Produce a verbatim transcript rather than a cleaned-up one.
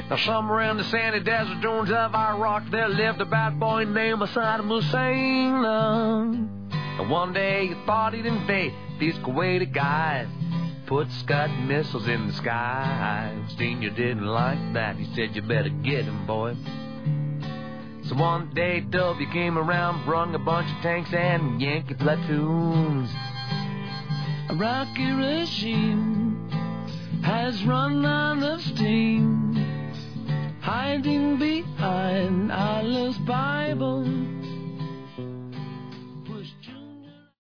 Now somewhere in the sandy desert dunes of Iraq, there lived a bad boy named Saddam Hussein. And one day he thought he'd invade these Kuwaiti guys, put Scud missiles in the sky. Senior didn't like that. He said, you better get him, boy. So one day W came around, brung a bunch of tanks and Yankee platoons. Iraqi regime has run out of steam, hiding behind Allah's by